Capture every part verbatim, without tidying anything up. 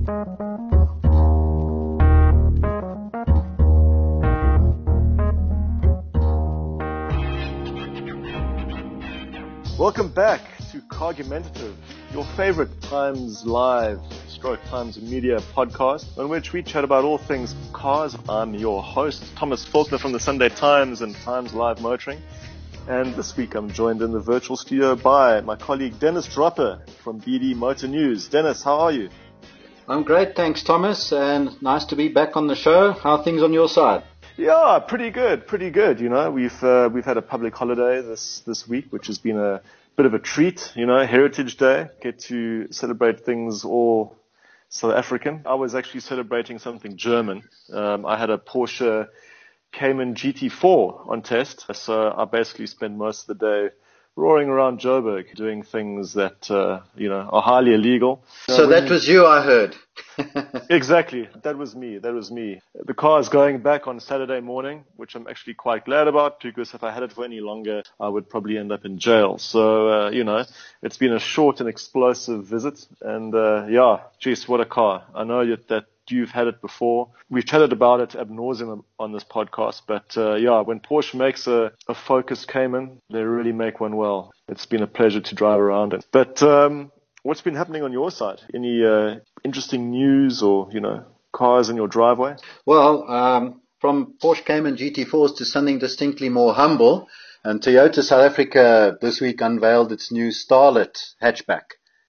Welcome back to Cargumentative, your favorite Times Live, stroke Times Media podcast, on which we chat about all things cars. I'm your host, Thomas Faulkner from the Sunday Times and Times Live Motoring. And this week I'm joined in the virtual studio by my colleague Dennis Dropper from B D Motor News. Dennis, how are you? I'm great, thanks Thomas, and nice to be back on the show. How are things on your side? Yeah, pretty good, pretty good. You know, we've uh, we've had a public holiday this this week, which has been a bit of a treat. You know, Heritage Day, get to celebrate things all South African. I was actually celebrating something German. Um, I had a Porsche Cayman G T four on test, so I basically spent most of the day roaring around Joburg, doing things that uh, you know are highly illegal. So uh, that you... was you, I heard. Exactly. That was me. That was me. The car is going back on Saturday morning, which I'm actually quite glad about, because if I had it for any longer, I would probably end up in jail. So, uh, you know, it's been a short and explosive visit. And, uh, yeah, geez, what a car. I know that, that you've had it before. We've chatted about it ad nauseum on this podcast. But, uh, yeah, when Porsche makes a, a Focus Cayman, they really make one well. It's been a pleasure to drive around it. But, um, what's been happening on your side? Any uh, interesting news or, you know, cars in your driveway? Well, um, from Porsche Cayman G T fours to something distinctly more humble, and Toyota South Africa this week unveiled its new Starlet hatchback.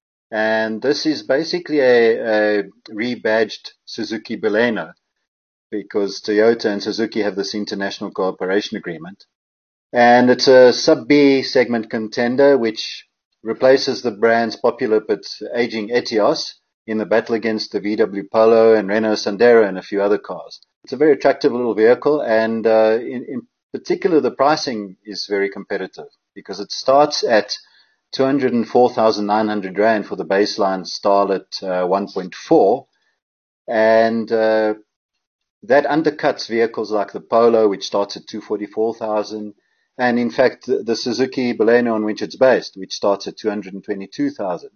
And this is basically a, a rebadged Suzuki Baleno, because Toyota and Suzuki have this international cooperation agreement. And it's a sub-B segment contender, which replaces the brand's popular but aging Etios in the battle against the V W Polo and Renault Sandero and a few other cars. It's a very attractive little vehicle, and uh, in, in particular the pricing is very competitive, because it starts at two hundred four thousand nine hundred rand for the baseline Starlet uh, one point four, and uh, that undercuts vehicles like the Polo, which starts at two hundred forty-four thousand. And in fact, the, the Suzuki Baleno on which it's based, which starts at two hundred twenty-two thousand.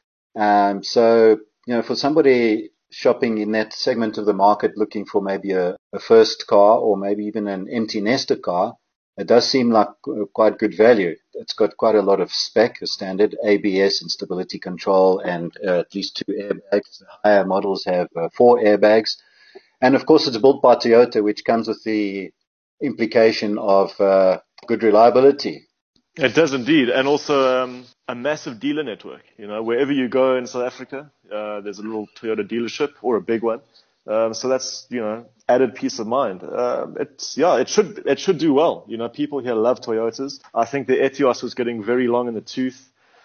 Um, so, you know, for somebody shopping in that segment of the market looking for maybe a, a first car or maybe even an empty nester car, it does seem like quite good value. It's got quite a lot of spec, a standard A B S and stability control, and uh, at least two airbags. The higher models have uh, four airbags. And of course, it's built by Toyota, which comes with the implication of uh, good reliability. It does indeed. And also um, a massive dealer network. You know, wherever you go in South Africa, uh, there's a little Toyota dealership or a big one. Um, so that's, you know, added peace of mind. Uh, it's, yeah, it should, it should do well. You know, people here love Toyotas. I think the Etios was getting very long in the tooth.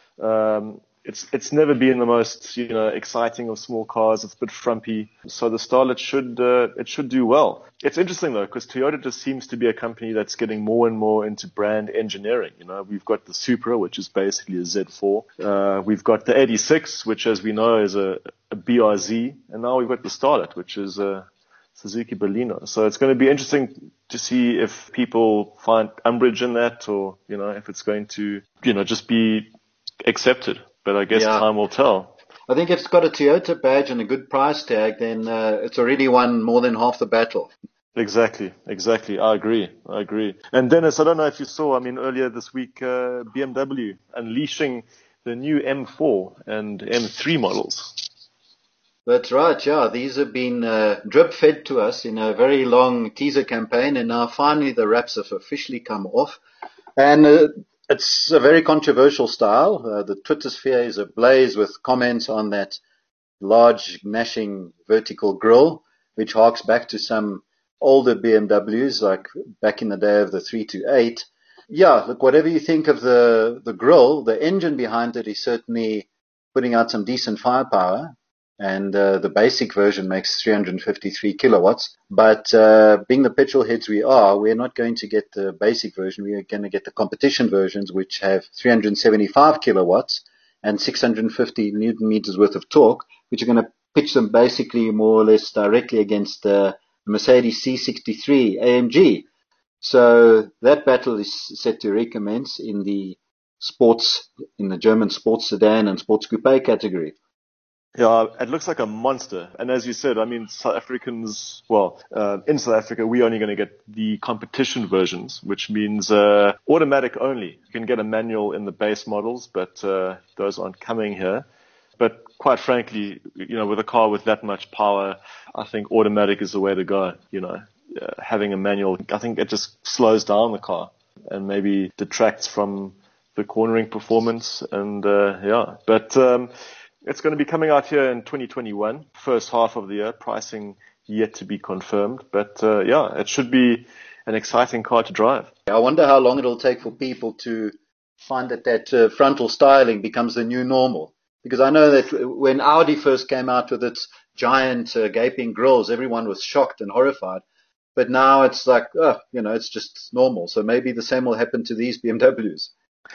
Um, It's it's never been the most, you know, exciting of small cars. It's a bit frumpy. So the Starlet should uh, it should do well. It's interesting though, because Toyota just seems to be a company that's getting more and more into brand engineering. You know, we've got the Supra, which is basically a Z four. Uh, we've got the eighty-six, which, as we know, is a, a B R Z, and now we've got the Starlet, which is a Suzuki Baleno. So it's going to be interesting to see if people find umbrage in that, or, you know, if it's going to, you know, just be accepted. But I guess yeah. time will tell. I think if it's got a Toyota badge and a good price tag, then uh, it's already won more than half the battle. Exactly, exactly. I agree, I agree. And Dennis, I don't know if you saw, I mean, earlier this week, uh, B M W unleashing the new M four and M three models. That's right, yeah. These have been uh, drip-fed to us in a very long teaser campaign, and now finally the wraps have officially come off. And uh, it's a very controversial style. Uh, the Twitter sphere is ablaze with comments on that large, gnashing vertical grille, which harks back to some older B M Ws, like back in the day of the three two eight. Yeah, look, whatever you think of the, the grille, the engine behind it is certainly putting out some decent firepower. And uh, the basic version makes three hundred fifty-three kilowatts. But uh, being the petrol heads we are, we're not going to get the basic version. We are going to get the competition versions, which have three hundred seventy-five kilowatts and six hundred fifty newton meters worth of torque, which are going to pitch them basically more or less directly against the Mercedes C sixty-three A M G. So that battle is set to recommence in the sports, in the German sports sedan and sports coupe category. Yeah, it looks like a monster. And as you said, I mean, South Africans, well, uh, in South Africa, we're only going to get the competition versions, which means uh, automatic only. You can get a manual in the base models, but uh, those aren't coming here. But quite frankly, you know, with a car with that much power, I think automatic is the way to go. You know, uh, having a manual, I think it just slows down the car and maybe detracts from the cornering performance. And uh, yeah, but um, it's going to be coming out here in twenty twenty-one, first half of the year, pricing yet to be confirmed. But uh, yeah, it should be an exciting car to drive. I wonder how long it'll take for people to find that that uh, frontal styling becomes the new normal. Because I know that when Audi first came out with its giant uh, gaping grills, everyone was shocked and horrified. But now it's like, oh, you know, it's just normal. So maybe the same will happen to these B M Ws.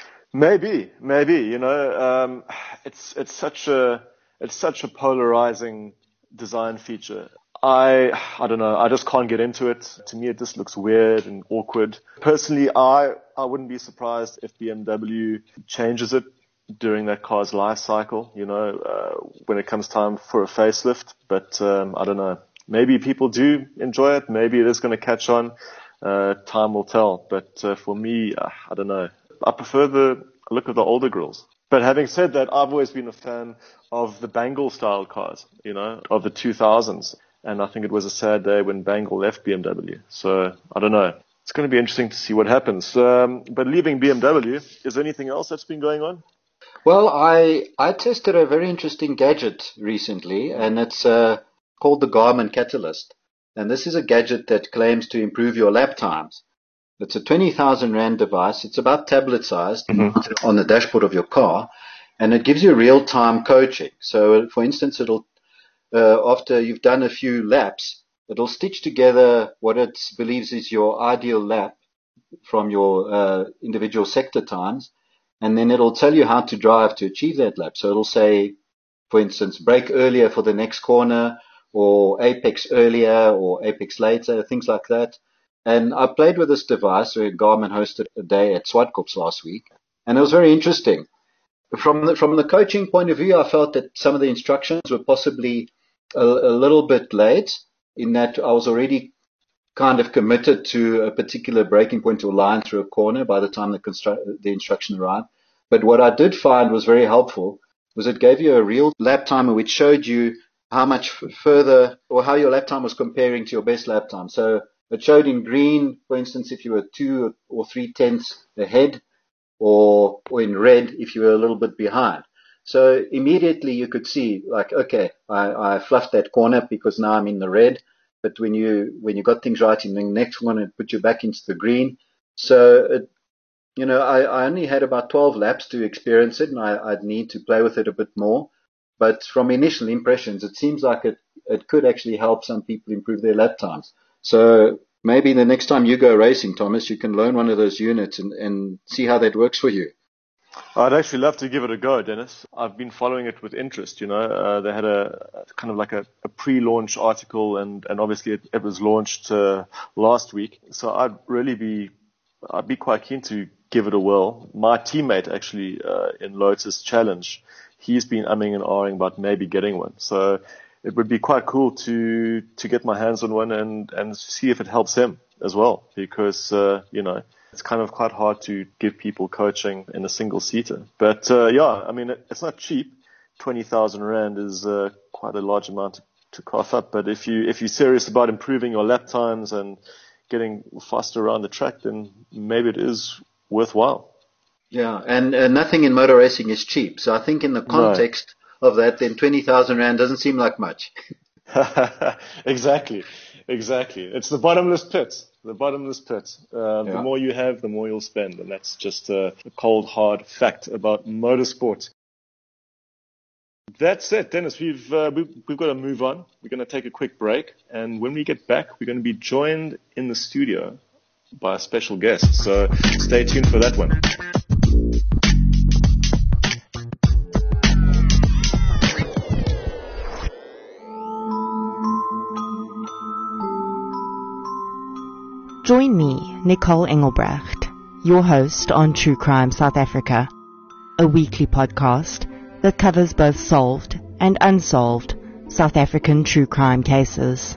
Maybe, maybe, you know, um, it's, it's such a, it's such a polarizing design feature. I, I don't know. I just can't get into it. To me, it just looks weird and awkward. Personally, I, I wouldn't be surprised if B M W changes it during that car's life cycle, you know, uh, when it comes time for a facelift. But, um, I don't know. Maybe people do enjoy it. Maybe it is going to catch on. Uh, time will tell. But, uh, for me, uh, I don't know. I prefer the look of the older grills. But having said that, I've always been a fan of the Bangle style cars, you know, of the two thousands. And I think it was a sad day when Bangle left B M W. So I don't know. It's going to be interesting to see what happens. Um, but leaving B M W, is there anything else that's been going on? Well, I I tested a very interesting gadget recently, and it's uh, called the Garmin Catalyst. And this is a gadget that claims to improve your lap times. It's a twenty thousand rand device. It's about tablet sized mm-hmm. on the dashboard of your car, and it gives you real-time coaching. So, for instance, it'll uh, after you've done a few laps, it'll stitch together what it believes is your ideal lap from your uh, individual sector times, and then it'll tell you how to drive to achieve that lap. So it'll say, for instance, brake earlier for the next corner, or apex earlier, or apex later, things like that. And I played with this device where Garmin hosted a day at Swartkops last week, and it was very interesting. From the, from the coaching point of view, I felt that some of the instructions were possibly a, a little bit late, in that I was already kind of committed to a particular braking point or line through a corner by the time the, constru- the instruction arrived. But what I did find was very helpful was it gave you a real lap timer which showed you how much f- further or how your lap time was comparing to your best lap time. So it showed in green, for instance, if you were two or three tenths ahead, or, or in red if you were a little bit behind. So immediately you could see, like, okay, I, I fluffed that corner because now I'm in the red. But when you when you got things right in the next one, it put you back into the green. So, it, you know, I, I only had about twelve laps to experience it, and I, I'd need to play with it a bit more. But from initial impressions, it seems like it, it could actually help some people improve their lap times. So maybe the next time you go racing, Thomas, you can loan one of those units and, and see how that works for you. I'd actually love to give it a go, Dennis. I've been following it with interest, you know. Uh, they had a, a kind of like a, a pre-launch article, and, and obviously it, it was launched uh, last week. So I'd really be, I'd be quite keen to give it a whirl. My teammate actually uh, in Lotus Challenge, he's been umming and ahhing about maybe getting one. So it would be quite cool to to get my hands on one and, and see if it helps him as well, because, uh, you know, it's kind of quite hard to give people coaching in a single seater. But, uh, yeah, I mean, it, it's not cheap. twenty thousand rand is, uh, quite a large amount to, to cough up. But if you, if you're serious about improving your lap times and getting faster around the track, then maybe it is worthwhile. Yeah. And uh, nothing in motor racing is cheap. So I think in the context no. of that, then twenty thousand rand doesn't seem like much. Exactly. Exactly. It's the bottomless pit. The bottomless pit. Uh, yeah. The more you have, the more you'll spend. And that's just a, a cold, hard fact about motorsport. That's it, Dennis. We've, uh, we've, we've got to move on. We're going to take a quick break. And when we get back, we're going to be joined in the studio by a special guest. So stay tuned for that one. Join me, Nicole Engelbrecht, your host on True Crime South Africa, a weekly podcast that covers both solved and unsolved South African true crime cases.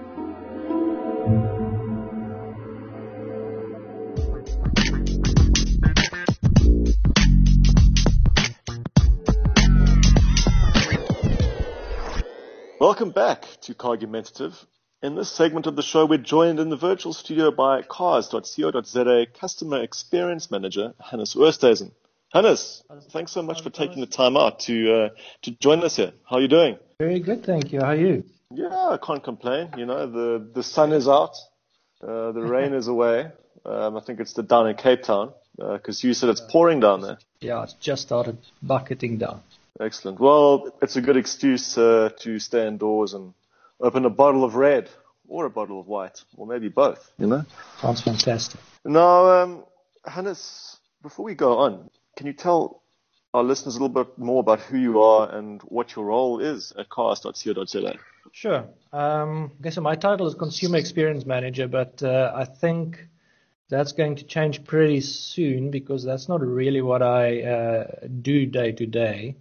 Welcome back to Cargumentative. In this segment of the show, we're joined in the virtual studio by cars dot co dot za Customer Experience Manager, Hannes Oosthuizen. Hannes, thanks so much for taking the time out to uh, to join us here. How are you doing? Very good, thank you. How are you? Yeah, I can't complain. You know, the, the sun is out, uh, the rain is away. Um, I think it's the down in Cape Town, because uh, you said it's pouring down there. Yeah, it's just started bucketing down. Excellent. Well, it's a good excuse uh, to stay indoors and open a bottle of red or a bottle of white, or maybe both, you know? Sounds fantastic. Now, um, Hannes, before we go on, can you tell our listeners a little bit more about who you are and what your role is at cars dot co dot za? Sure. Um, okay, so my title is Consumer Experience Manager, but uh, I think that's going to change pretty soon because that's not really what I uh, do day to day.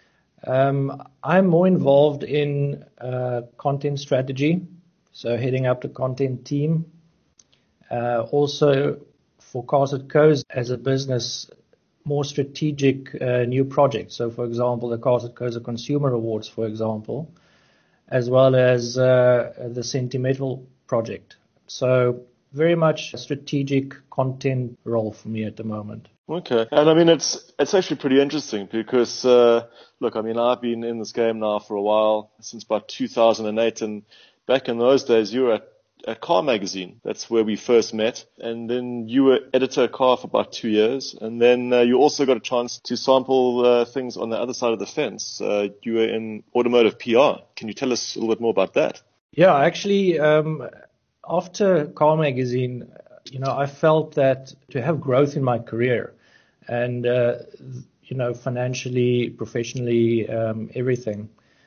Um, I'm more involved in uh, content strategy, so heading up the content team. Uh, also, for Cars dot co as a business, more strategic uh, new projects. So, for example, the Cars dot co Consumer Awards, for example, as well as uh, the Sentimental project. So, very much a strategic content role for me at the moment. Okay. And I mean, it's it's actually pretty interesting because, uh, look, I mean, I've been in this game now for a while, since about two thousand eight. And back in those days, you were at, at Car Magazine. That's where we first met. And then you were editor at Car for about two years. And then uh, you also got a chance to sample uh, things on the other side of the fence. Uh, you were in automotive P R. Can you tell us a little bit more about that? Yeah, actually, um, after Car Magazine, you know, I felt that to have growth in my career and, uh, you know, financially, professionally, um, everything,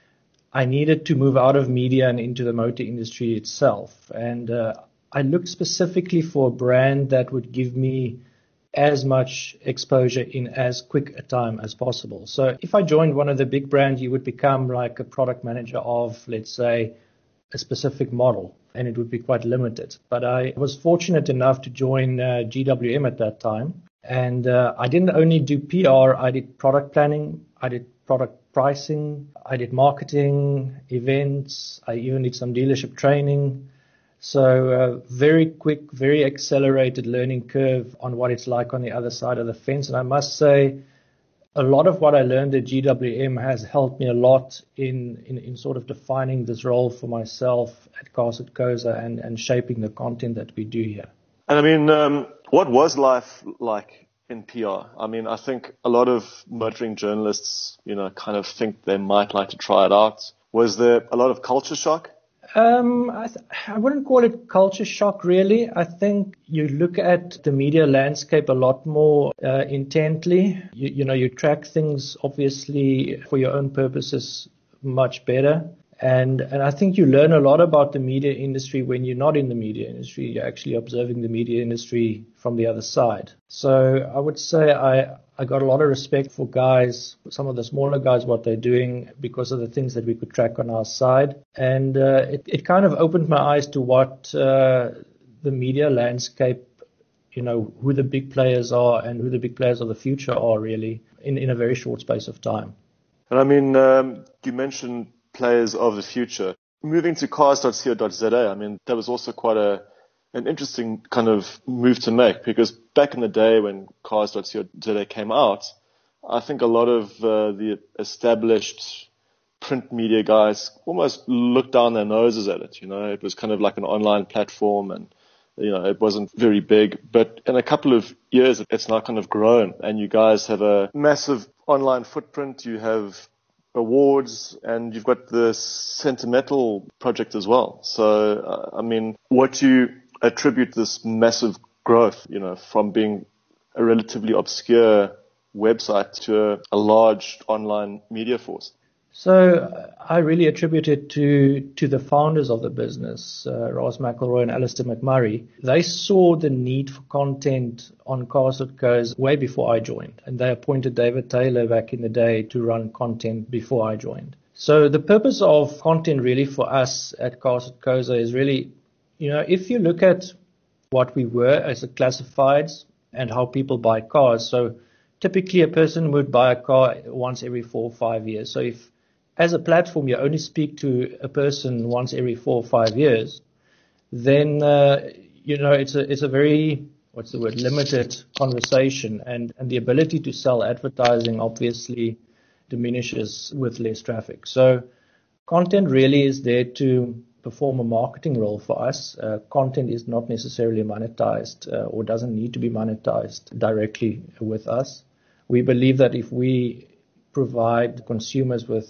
I needed to move out of media and into the motor industry itself. And uh, I looked specifically for a brand that would give me as much exposure in as quick a time as possible. So if I joined one of the big brands, you would become like a product manager of, let's say, a specific model, and it would be quite limited. But I was fortunate enough to join uh, G W M at that time. And uh, I didn't only do P R, I did product planning, I did product pricing, I did marketing, events, I even did some dealership training. So uh, very quick, very accelerated learning curve on what it's like on the other side of the fence. And I must say, a lot of what I learned at G W M has helped me a lot in, in, in sort of defining this role for myself at Cars dot co and, and shaping the content that we do here. And I mean, um, what was life like in P R? I mean, I think a lot of motoring journalists, you know, kind of think they might like to try it out. Was there a lot of culture shock? Um, I, th- I wouldn't call it culture shock, really. I think you look at the media landscape a lot more uh, intently. You, you know, you track things, obviously, for your own purposes much better. And and I think you learn a lot about the media industry when you're not in the media industry. You're actually observing the media industry from the other side. So I would say I, I got a lot of respect for guys, some of the smaller guys, what they're doing because of the things that we could track on our side. And uh, it, it kind of opened my eyes to what uh, the media landscape, you know, who the big players are and who the big players of the future are really in, in a very short space of time. And I mean, um, you mentioned players of the future. Moving to cars dot co dot za, I mean, that was also quite a an interesting kind of move to make because back in the day when cars dot co dot za came out, I think a lot of uh, the established print media guys almost looked down their noses at it. You know, it was kind of like an online platform and, you know, it wasn't very big. But in a couple of years, it's now kind of grown and you guys have a massive online footprint. You have awards and you've got the Sentimental project as well. So, uh, I mean, what do you attribute this massive growth, you know, from being a relatively obscure website to a, a large online media force? So uh, I really attribute it to to the founders of the business, uh, Ross McElroy and Alistair McMurray. They saw the need for content on Cars dot co way before I joined, and they appointed David Taylor back in the day to run content before I joined. So the purpose of content really for us at Cars at Koza is really, you know, if you look at what we were as a classifieds and how people buy cars. So typically a person would buy a car once every four or five years. So if as a platform you only speak to a person once every four or five years, then, uh, you know, it's a, it's a very, what's the word, limited conversation, and, and the ability to sell advertising obviously diminishes with less traffic. So content really is there to perform a marketing role for us. Uh, content is not necessarily monetized uh, or doesn't need to be monetized directly with us. We believe that if we provide consumers with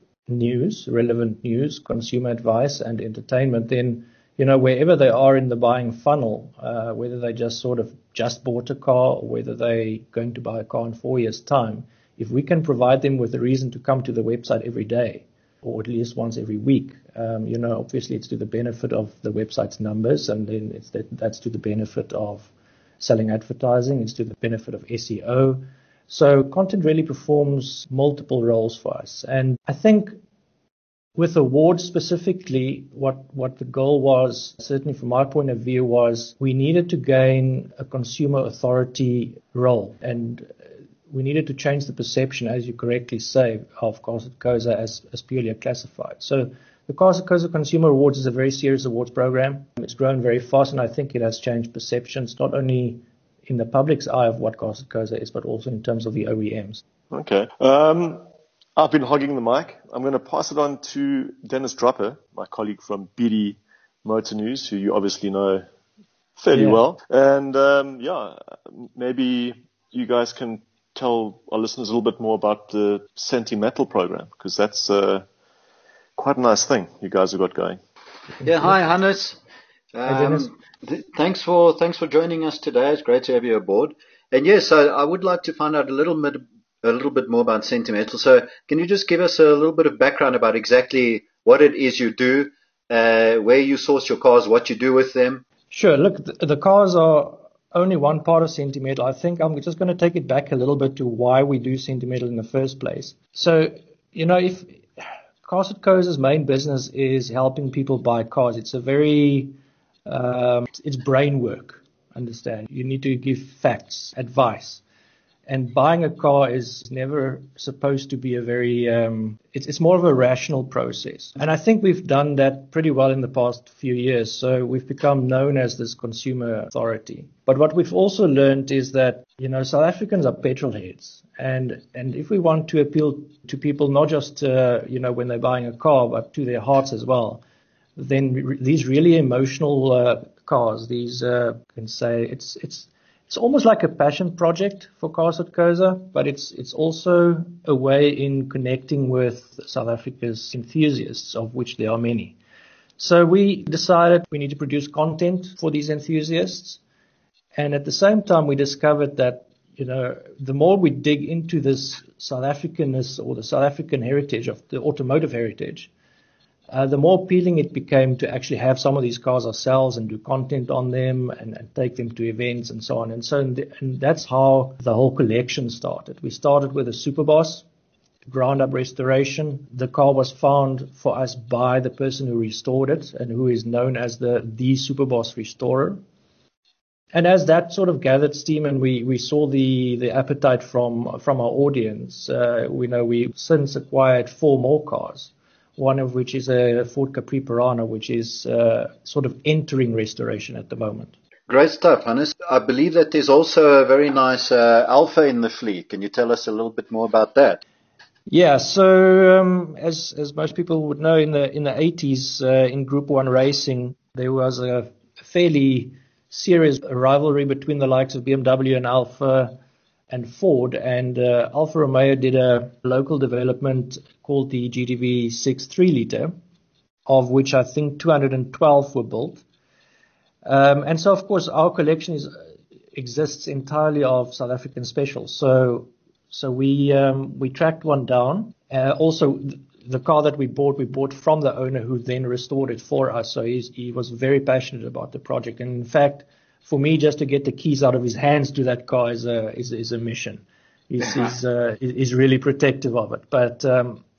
news, relevant news, consumer advice and entertainment, then, you know, wherever they are in the buying funnel, uh, whether they just sort of just bought a car or whether they're going to buy a car in four years' time, if we can provide them with a reason to come to the website every day, or at least once every week, um, you know, obviously it's to the benefit of the website's numbers, and then it's that, that's to the benefit of selling advertising, it's to the benefit of S E O. So content really performs multiple roles for us. And I think with awards specifically, what, what the goal was, certainly from my point of view, was we needed to gain a consumer authority role. And we needed to change the perception, as you correctly say, of Cars at Koza as, as purely a classified. So the Cars at Koza Consumer Awards is a very serious awards program. It's grown very fast, and I think it has changed perceptions, not only in the public's eye of what Cars at Koza is, but also in terms of the O E Ms. Okay. Um, I've been hogging the mic. I'm going to pass it on to Dennis Dropper, my colleague from B D Motor News, who you obviously know fairly Yeah. well. And um, yeah, maybe you guys can tell our listeners a little bit more about the Sentimetal program, because that's uh, quite a nice thing you guys have got going. Yeah, hi, Hannes. Hi, Dennis. Um, th- thanks for thanks for joining us today. It's great to have you aboard. And yes, I, I would like to find out a little bit a little bit more about Sentimetal. So, can you just give us a little bit of background about exactly what it is you do, uh, where you source your cars, what you do with them? Sure. Look, the, the cars are only one part of Sentimetal. I think I'm just going to take it back a little bit to why we do Sentimetal in the first place. So, you know, if Cars at Koza's main business is helping people buy cars, it's a very, um, it's brain work, understand. You need to give facts, advice. And buying a car is never supposed to be a very, um, it's, it's more of a rational process. And I think we've done that pretty well in the past few years. So we've become known as this consumer authority. But what we've also learned is that, you know, South Africans are petrol heads. And, and if we want to appeal to people, not just, uh, you know, when they're buying a car, but to their hearts as well, then re- these really emotional uh, cars, these, uh, can say, it's, it's, It's almost like a passion project for Cars at Koza, but it's it's also a way in connecting with South Africa's enthusiasts, of which there are many. So we decided we need to produce content for these enthusiasts. And at the same time, we discovered that, you know, the more we dig into this South Africanness or the South African heritage of the automotive heritage, Uh, the more appealing it became to actually have some of these cars ourselves and do content on them and, and take them to events and so on. And so and, and that's how the whole collection started. We started with a Superboss, ground-up restoration. The car was found for us by the person who restored it and who is known as the, the Superboss restorer. And as that sort of gathered steam and we, we saw the, the appetite from, from our audience, uh, we know we since acquired four more cars. One of which is a Ford Capri Piranha, which is uh, sort of entering restoration at the moment. Great stuff, Hannes. I believe that there's also a very nice uh, Alpha in the fleet. Can you tell us a little bit more about that? Yeah, so um, as as most people would know, in the in the eighties, uh, in Group One racing, there was a fairly serious rivalry between the likes of B M W and Alfa and Ford, and uh, Alfa Romeo did a local development called the G T V six three liter, of which I think two hundred twelve were built. Um, and so, of course, our collection is, exists entirely of South African specials. So, so we um, we tracked one down. Uh, also, th- the car that we bought, we bought from the owner who then restored it for us. So he's, he was very passionate about the project. And in fact, for me, just to get the keys out of his hands to that car is a is, is a mission. He's he's, uh, he's really protective of it. But um,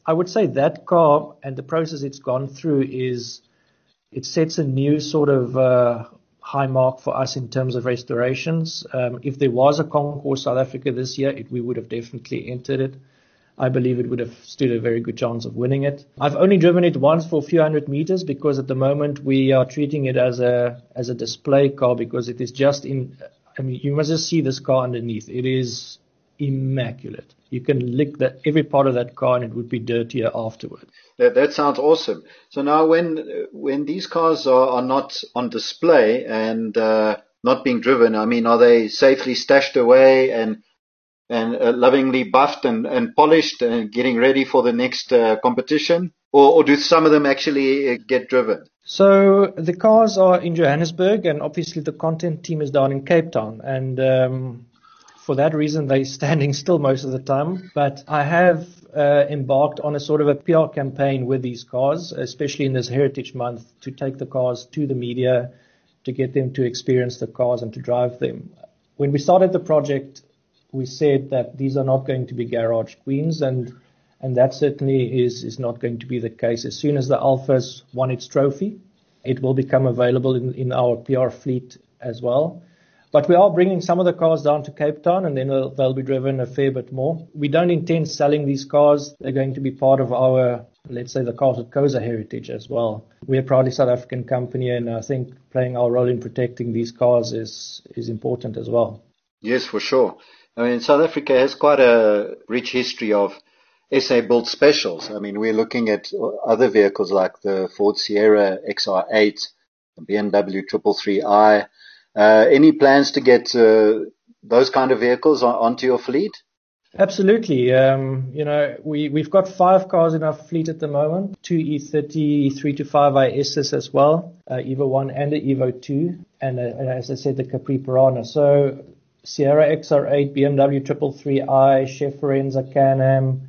I would say that car and the process it's gone through is, it sets a new sort of uh, high mark for us in terms of restorations. Um, if there was a Concours South Africa this year, it, we would have definitely entered it. I believe it would have stood a very good chance of winning it. I've only driven it once for a few hundred meters because at the moment we are treating it as a as a display car because it is just in, I mean, you must just see this car underneath. It is immaculate. You can lick that every part of that car and it would be dirtier afterward. That, that sounds awesome. So now when when these cars are, are not on display and uh, not being driven, I mean, are they safely stashed away and and uh, lovingly buffed and, and polished and getting ready for the next uh, competition? Or, or do some of them actually uh, get driven? So the cars are in Johannesburg and obviously the content team is down in Cape Town. And um, for that reason, they're standing still most of the time. But I have uh, embarked on a sort of a P R campaign with these cars, especially in this Heritage Month, to take the cars to the media, to get them to experience the cars and to drive them. When we started the project, we said that these are not going to be garage queens, and and that certainly is, is not going to be the case. As soon as the Alpha's won its trophy, it will become available in, in our P R fleet as well. But we are bringing some of the cars down to Cape Town, and then they'll, they'll be driven a fair bit more. We don't intend selling these cars. They're going to be part of our, let's say, the Cars with Koza heritage as well. We're a proudly South African company, and I think playing our role in protecting these cars is, is important as well. Yes, for sure. I mean, South Africa has quite a rich history of S A-built specials. I mean, we're looking at other vehicles like the Ford Sierra X R eight, the B M W three three i. Uh, any plans to get uh, those kind of vehicles on, onto your fleet? Absolutely. Um, you know, we, we've got five cars in our fleet at the moment, two E thirty three to five I S's as well, uh, Evo one and the Evo two, and, uh, and as I said, the Capri Piranha. So Sierra X R eight, B M W three three i, Chef Forenza, Can-Am,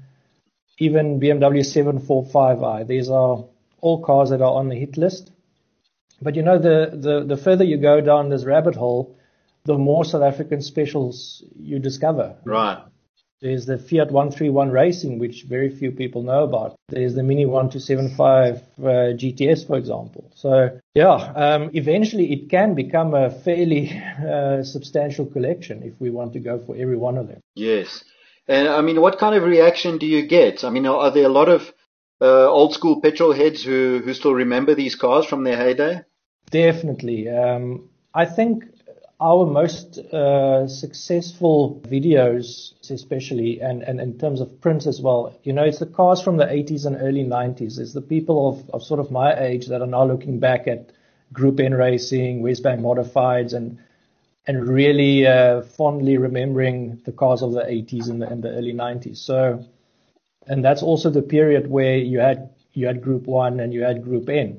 even B M W seven forty-five i. These are all cars that are on the hit list. But you know, the, the, the further you go down this rabbit hole, the more South African specials you discover. Right. There's the Fiat one thirty-one Racing, which very few people know about. There's the Mini one two seven five uh, G T S, for example. So, yeah, um, eventually it can become a fairly uh, substantial collection if we want to go for every one of them. Yes. And, I mean, what kind of reaction do you get? I mean, are there a lot of uh, old-school petrol heads who, who still remember these cars from their heyday? Definitely. Um, I think our most uh, successful videos, especially, and, and in terms of prints as well, you know, it's the cars from the eighties and early nineties. It's the people of, of sort of my age that are now looking back at Group N Racing, Westbank Modifieds, and and really uh, fondly remembering the cars of the eighties and the, and the early nineties. So, and that's also the period where you had you had Group One and you had Group N.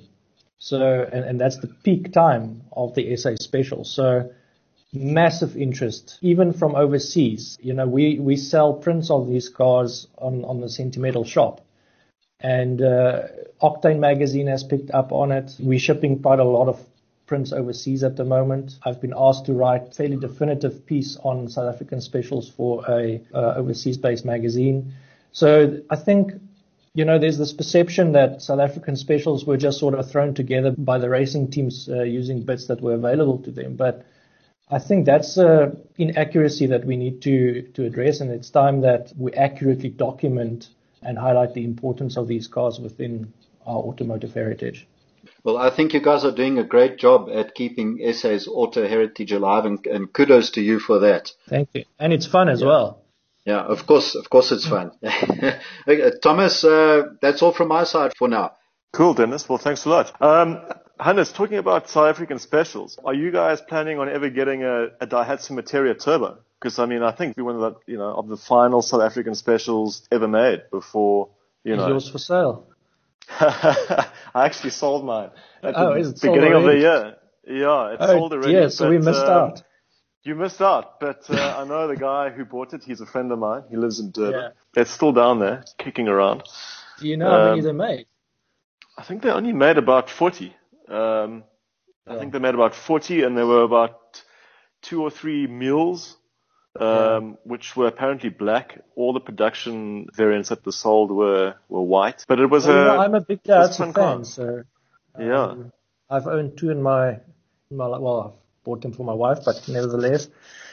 So, and, and that's the peak time of the S A Special. So, massive interest, even from overseas. You know, we, we sell prints of these cars on, on the Sentimental shop. And uh, Octane magazine has picked up on it. We're shipping quite a lot of prints overseas at the moment. I've been asked to write a fairly definitive piece on South African specials for a uh, overseas-based magazine. So I think, you know, there's this perception that South African specials were just sort of thrown together by the racing teams uh, using bits that were available to them. But I think that's an inaccuracy that we need to, to address, and it's time that we accurately document and highlight the importance of these cars within our automotive heritage. Well, I think you guys are doing a great job at keeping S A's auto heritage alive, and, and kudos to you for that. Thank you. And it's fun as yeah. well. Yeah, of course, of course it's fun. Okay, Thomas, uh, that's all from my side for now. Cool, Dennis. Well, thanks a lot. Um, Hannes, talking about South African specials, are you guys planning on ever getting a, a Daihatsu Materia Turbo? Because, I mean, I think we're one of the, you know, of the final South African specials ever made before, you know. Is yours for sale? I actually sold mine at oh, the is it beginning sold of the year. Yeah, it's oh, sold already. Yeah, so but, we missed um, out. You missed out, but uh, I know the guy who bought it. He's a friend of mine. He lives in Durban. Yeah. It's still down there, kicking around. Do you know how many um, they made? I think they only made about forty. Um, I yeah. think they made about forty, and there were about two or three mules um, yeah. which were apparently black. All the production variants that were sold were, were white. But it was well, a... You know, I'm a big Daihatsu fan, so... Um, yeah. I've owned two in my, in my... Well, I've bought them for my wife, but nevertheless...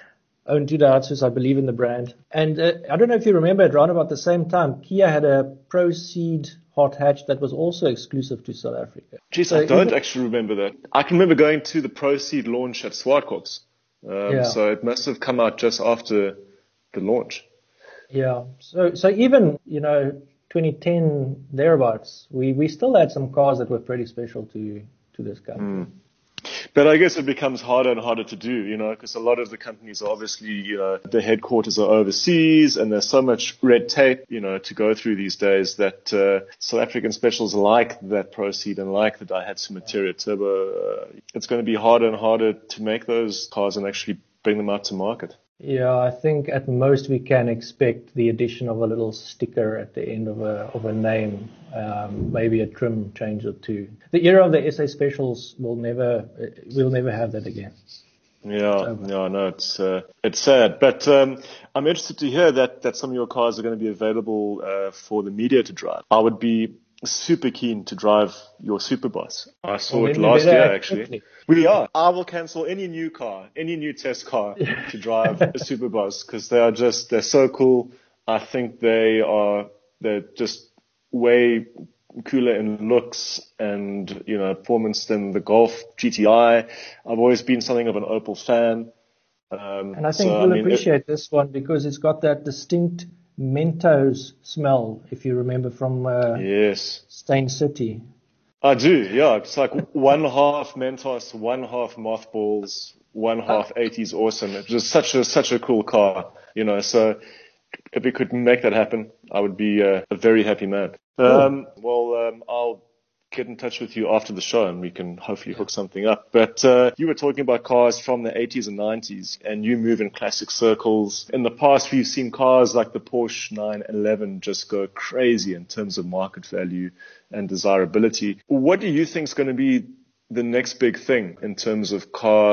Own two Daihatsus. I believe in the brand. And uh, I don't know if you remember, at around about the same time, Kia had a Proceed hot hatch that was also exclusive to South Africa. Jeez, so I don't even, actually remember that. I can remember going to the Proceed launch at Swartkops. Um, yeah. So it must have come out just after the launch. Yeah. So so even, you know, twenty ten thereabouts, we, we still had some cars that were pretty special to to this country. Mm. But I guess it becomes harder and harder to do, you know, because a lot of the companies are obviously, you know, their headquarters are overseas and there's so much red tape, you know, to go through these days that uh, South African specials like that Proceed and like the Daihatsu Materia Turbo, uh, it's going to be harder and harder to make those cars and actually bring them out to market. Yeah, I think at most we can expect the addition of a little sticker at the end of a of a name, um, maybe a trim change or two. The era of the S A specials will never, we'll never have that again. Yeah, no, no, it's uh, it's sad, but um, I'm interested to hear that that some of your cars are going to be available uh, for the media to drive. I would be super keen to drive your Superbus. I saw well, it last year, actually. Quickly. We are. I will cancel any new car, any new test car to drive a Superbus because they are just, they're so cool. I think they are, they're just way cooler in looks and, you know, performance than the Golf G T I. I've always been something of an Opel fan. Um, and I think so, you'll I mean, appreciate it, this one because it's got that distinct Mentos smell, if you remember from uh, yes. Stain City. I do, yeah. It's like one half Mentos, one half Mothballs, one half uh, eighties awesome. It's just such a such a cool car, you know. So if we could make that happen, I would be uh, a very happy man. Um, well, um, I'll get in touch with you after the show and we can hopefully hook something up. But uh, you were talking about cars from the eighties and nineties and you move in classic circles. In the past, we've seen cars like the Porsche nine eleven just go crazy in terms of market value and desirability. What do you think is going to be the next big thing in terms of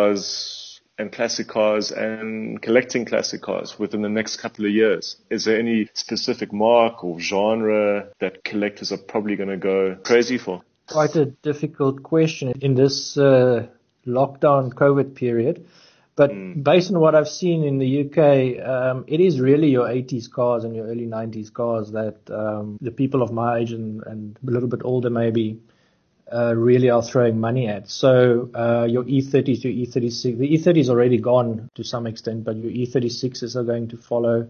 cars and classic cars and collecting classic cars within the next couple of years? Is there any specific mark or genre that collectors are probably going to go crazy for? Quite a difficult question in this uh, lockdown COVID period. But mm. based on what I've seen in the U K, um, it is really your eighties cars and your early nineties cars that um, the people of my age and, and a little bit older maybe uh, really are throwing money at. So uh, your E thirties, your E thirty-six, the E thirty is already gone to some extent, but your E thirty-sixes are going to follow.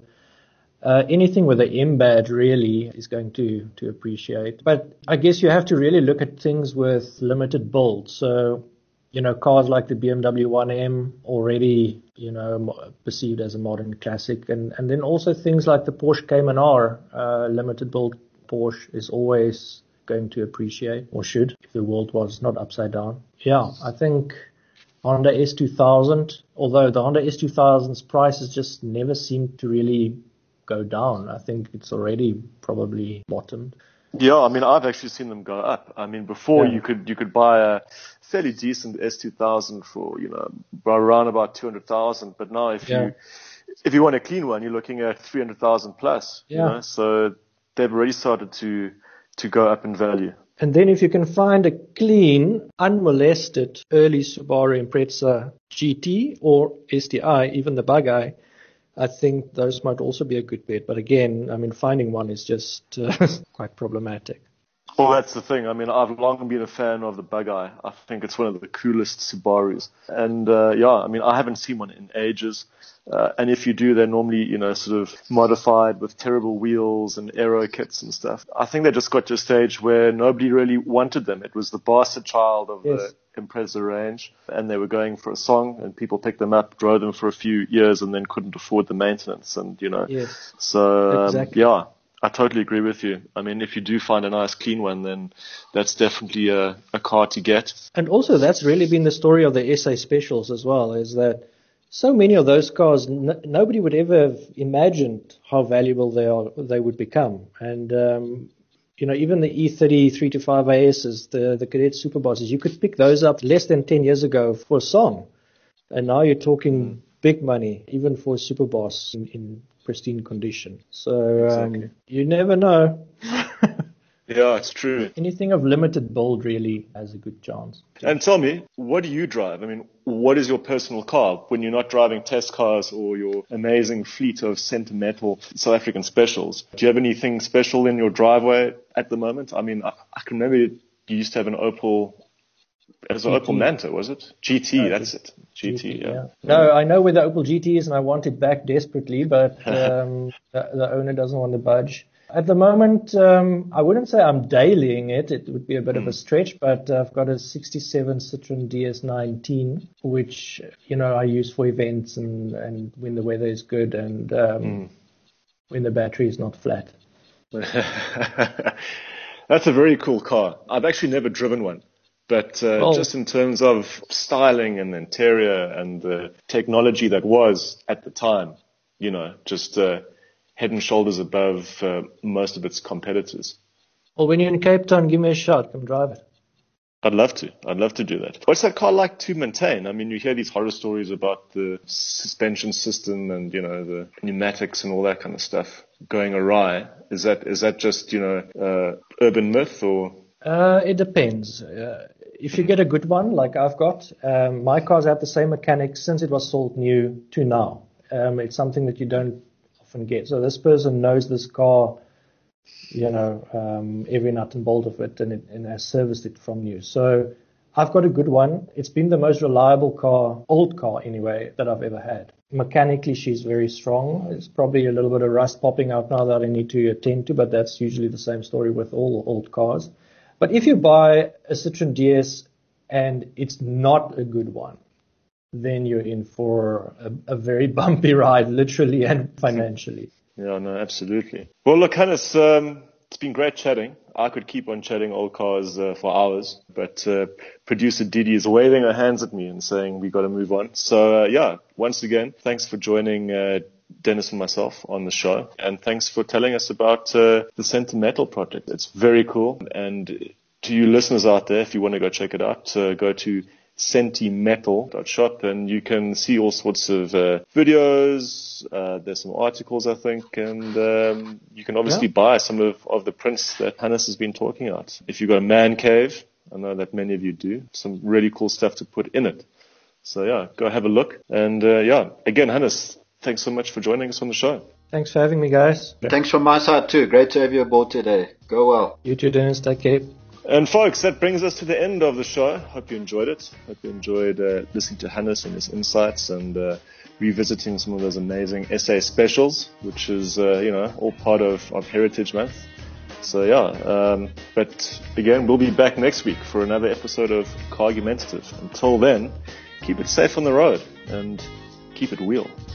Uh, anything with an M badge really is going to, to appreciate. But I guess you have to really look at things with limited build. So, you know, cars like the B M W one M already, you know, perceived as a modern classic. And, and then also things like the Porsche Cayman R, uh, limited build Porsche is always going to appreciate, or should, if the world was not upside down. Yeah, I think Honda S two thousand, although the Honda S two thousand's prices just never seem to really go down. I think it's already probably bottomed. Yeah, I mean, I've actually seen them go up. I mean, before yeah. you could you could buy a fairly decent S two thousand for, you know, around about two hundred thousand, but now if yeah. you if you want a clean one, you're looking at three hundred thousand plus. Yeah. You know? So they've already started to to go up in value. And then if you can find a clean, unmolested early Subaru Impreza G T or S T I, even the Bug-Eye, I think those might also be a good bet. But again, I mean, finding one is just uh, quite problematic. Well, that's the thing. I mean, I've long been a fan of the Bug-Eye. I think it's one of the coolest Subarus. And, uh, yeah, I mean, I haven't seen one in ages. Uh, and if you do, they're normally, you know, sort of modified with terrible wheels and aero kits and stuff. I think they just got to a stage where nobody really wanted them. It was the bastard child of yes. the Impreza range, and they were going for a song, and people picked them up, drove them for a few years, and then couldn't afford the maintenance. And, you know, yes. so, um, exactly. yeah. I totally agree with you. I mean, if you do find a nice clean one, then that's definitely a, a car to get. And also, that's really been the story of the S A Specials as well, is that so many of those cars, n- nobody would ever have imagined how valuable they are, they would become. And, um, you know, even the E thirty three to five A Ss, the, the Cadet Superbosses, you could pick those up less than ten years ago for a song. And now you're talking big money, even for a Superboss in, in pristine condition. So um, exactly. You never know. Yeah, it's true. Anything of limited build really has a good chance. And tell me, what do you drive? I mean, what is your personal car when you're not driving test cars or your amazing fleet of sentimental South African specials? Do you have anything special in your driveway at the moment? I mean, I, I can remember you used to have an Opel, it was an Opel Manta, was it? G T, no, that's it. G T, G T yeah. yeah. No, I know where the Opel G T is and I want it back desperately, but um, the, the owner doesn't want to budge. At the moment, um, I wouldn't say I'm dailying it. It would be a bit mm. of a stretch, but uh, I've got a sixty-seven Citroen D S nineteen, which, you know, I use for events and, and when the weather is good and um, mm. when the battery is not flat. That's a very cool car. I've actually never driven one. But uh, well, just in terms of styling and interior and the technology that was at the time, you know, just... Uh, head and shoulders above uh, most of its competitors. Well, when you're in Cape Town, give me a shout. Come drive it. I'd love to. I'd love to do that. What's that car like to maintain? I mean, you hear these horror stories about the suspension system and, you know, the pneumatics and all that kind of stuff going awry. Is that is that just, you know, uh, urban myth or? Uh, it depends. Uh, if you get a good one, like I've got, um, my cars have the same mechanics since it was sold new to now. Um, it's something that you don't and get. So this person knows this car, you know, um, every nut and bolt of it and, it and has serviced it from new. So I've got a good one. It's been the most reliable car, old car anyway, that I've ever had. Mechanically, she's very strong. There's probably a little bit of rust popping out now that I need to attend to, but that's usually the same story with all old cars. But if you buy a Citroen D S and it's not a good one, then you're in for a, a very bumpy ride, literally and financially. Yeah, no, absolutely. Well, look, Hannes, um, it's been great chatting. I could keep on chatting old cars uh, for hours, but uh, producer Didi is waving her hands at me and saying we got to move on. So, uh, yeah, once again, thanks for joining uh, Dennis and myself on the show, and thanks for telling us about uh, the Sentimental project. It's very cool, and to you listeners out there, if you want to go check it out, uh, go to sentimetal dot shop and you can see all sorts of uh, videos. Uh, there's some articles, I think, and um, you can obviously yeah. buy some of, of the prints that Hannes has been talking about. If you've got a man cave, I know that many of you do, some really cool stuff to put in it. So yeah, go have a look. And uh, yeah, again, Hannes, thanks so much for joining us on the show. Thanks for having me, guys. Thanks from my side too. Great to have you aboard today. Go well. You too, Dennis. Take care. And folks, that brings us to the end of the show. Hope you enjoyed it. Hope you enjoyed uh, listening to Hannes and his insights and uh, revisiting some of those amazing S A specials, which is, uh, you know, all part of, of Heritage Month. So yeah, um, but again, we'll be back next week for another episode of Cargumentative. Until then, keep it safe on the road and keep it wheel.